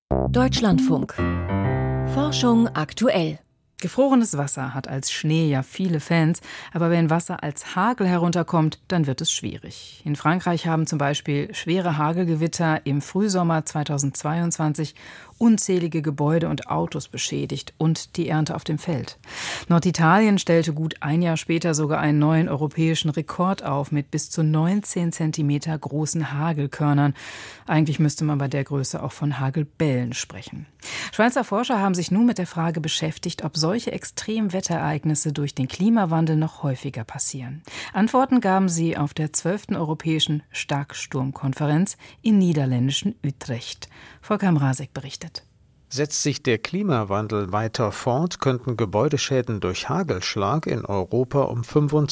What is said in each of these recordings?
Deutschlandfunk. Forschung aktuell. Gefrorenes Wasser hat als Schnee ja viele Fans, aber wenn Wasser als Hagel herunterkommt, dann wird es schwierig. In Frankreich haben zum Beispiel schwere Hagelgewitter im Frühsommer 2022 unzählige Gebäude und Autos beschädigt und die Ernte auf dem Feld. Norditalien stellte gut ein Jahr später sogar einen neuen europäischen Rekord auf mit bis zu 19 Zentimeter großen Hagelkörnern. Eigentlich müsste man bei der Größe auch von Hagelbällen sprechen. Schweizer Forscher haben sich nun mit der Frage beschäftigt, ob solche Extremwetterereignisse durch den Klimawandel noch häufiger passieren. Antworten gaben sie auf der 12. Europäischen Starksturmkonferenz im niederländischen Utrecht. Volker Mrazek berichtet. Setzt sich der Klimawandel weiter fort, könnten Gebäudeschäden durch Hagelschlag in Europa um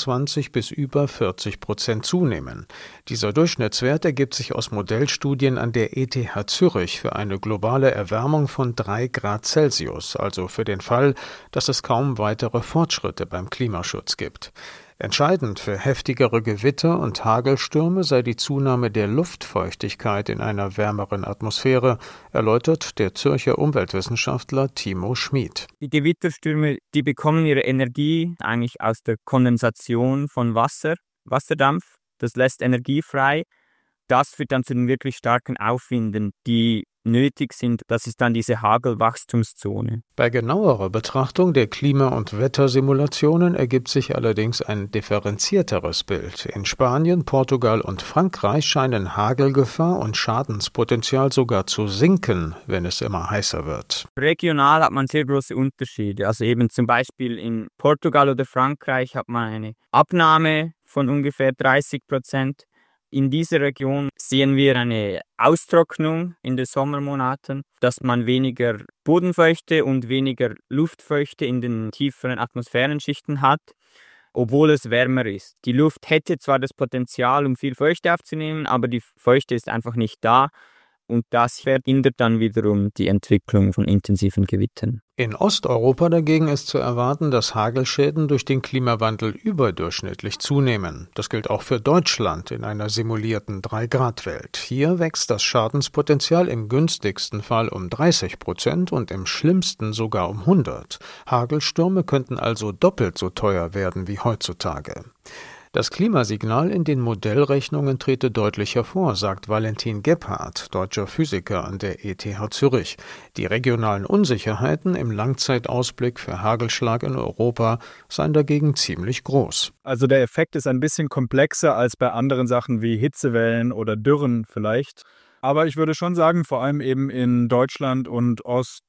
25 bis über 40% zunehmen. Dieser Durchschnittswert ergibt sich aus Modellstudien an der ETH Zürich für eine globale Erwärmung von 3 Grad Celsius, also für den Fall, dass es kaum weitere Fortschritte beim Klimaschutz gibt. Entscheidend für heftigere Gewitter und Hagelstürme sei die Zunahme der Luftfeuchtigkeit in einer wärmeren Atmosphäre, erläutert der Zürcher Umweltwissenschaftler Timo Schmid. Die Gewitterstürme, die bekommen ihre Energie eigentlich aus der Kondensation von Wasserdampf. Das lässt Energie frei. Das führt dann zu den wirklich starken Aufwinden, die nötig sind. Das ist dann diese Hagelwachstumszone. Bei genauerer Betrachtung der Klima- und Wettersimulationen ergibt sich allerdings ein differenzierteres Bild. In Spanien, Portugal und Frankreich scheinen Hagelgefahr und Schadenspotenzial sogar zu sinken, wenn es immer heißer wird. Regional hat man sehr große Unterschiede. Also eben zum Beispiel in Portugal oder Frankreich hat man eine Abnahme von ungefähr 30%. In dieser Region sehen wir eine Austrocknung in den Sommermonaten, dass man weniger Bodenfeuchte und weniger Luftfeuchte in den tieferen Atmosphärenschichten hat, obwohl es wärmer ist. Die Luft hätte zwar das Potenzial, um viel Feuchte aufzunehmen, aber die Feuchte ist einfach nicht da. Und das verhindert dann wiederum die Entwicklung von intensiven Gewittern. In Osteuropa dagegen ist zu erwarten, dass Hagelschäden durch den Klimawandel überdurchschnittlich zunehmen. Das gilt auch für Deutschland in einer simulierten 3-Grad-Welt. Hier wächst das Schadenspotenzial im günstigsten Fall um 30% und im schlimmsten sogar um 100%. Hagelstürme könnten also doppelt so teuer werden wie heutzutage. Das Klimasignal in den Modellrechnungen trete deutlich hervor, sagt Valentin Gebhardt, deutscher Physiker an der ETH Zürich. Die regionalen Unsicherheiten im Langzeitausblick für Hagelschlag in Europa seien dagegen ziemlich groß. Also der Effekt ist ein bisschen komplexer als bei anderen Sachen wie Hitzewellen oder Dürren vielleicht. Aber ich würde schon sagen, vor allem eben in Deutschland und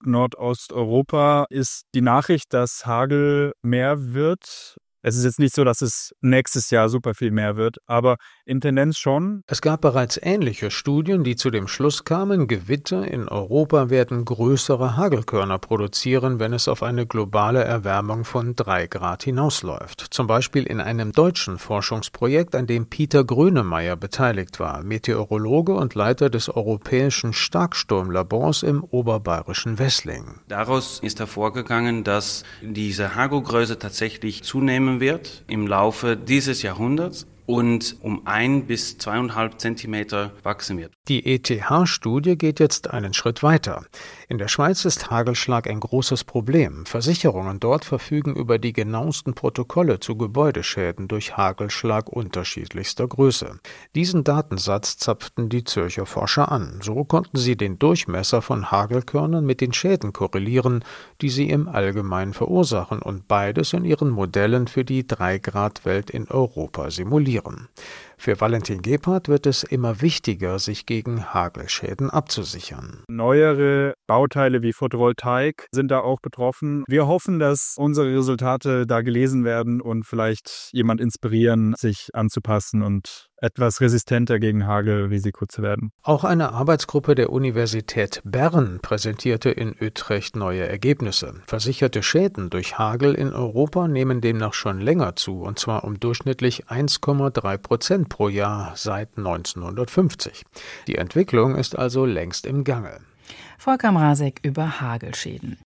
Nordosteuropa ist die Nachricht, dass Hagel mehr wird. Es ist jetzt nicht so, dass es nächstes Jahr super viel mehr wird, aber in Tendenz schon. Es gab bereits ähnliche Studien, die zu dem Schluss kamen, Gewitter in Europa werden größere Hagelkörner produzieren, wenn es auf eine globale Erwärmung von 3 Grad hinausläuft. Zum Beispiel in einem deutschen Forschungsprojekt, an dem Peter Grönemeyer beteiligt war, Meteorologe und Leiter des europäischen Starksturmlabors im oberbayerischen Wesslingen. Daraus ist hervorgegangen, dass diese Hagelgröße tatsächlich zunehmen wird im Laufe dieses Jahrhunderts und um 1 bis 2,5 Zentimeter wachsen wird. Die ETH-Studie geht jetzt einen Schritt weiter. In der Schweiz ist Hagelschlag ein großes Problem. Versicherungen dort verfügen über die genauesten Protokolle zu Gebäudeschäden durch Hagelschlag unterschiedlichster Größe. Diesen Datensatz zapften die Zürcher Forscher an. So konnten sie den Durchmesser von Hagelkörnern mit den Schäden korrelieren, die sie im Allgemeinen verursachen und beides in ihren Modellen für die 3-Grad-Welt in Europa simulieren. Für Valentin Gebhardt wird es immer wichtiger, sich gegen Hagelschäden abzusichern. Neuere Bauteile wie Photovoltaik sind da auch betroffen. Wir hoffen, dass unsere Resultate da gelesen werden und vielleicht jemand inspirieren, sich anzupassen und etwas resistenter gegen Hagelrisiko zu werden. Auch eine Arbeitsgruppe der Universität Bern präsentierte in Utrecht neue Ergebnisse. Versicherte Schäden durch Hagel in Europa nehmen demnach schon länger zu, und zwar um durchschnittlich 1,3% pro Jahr seit 1950. Die Entwicklung ist also längst im Gange. Volker Mrazek über Hagelschäden.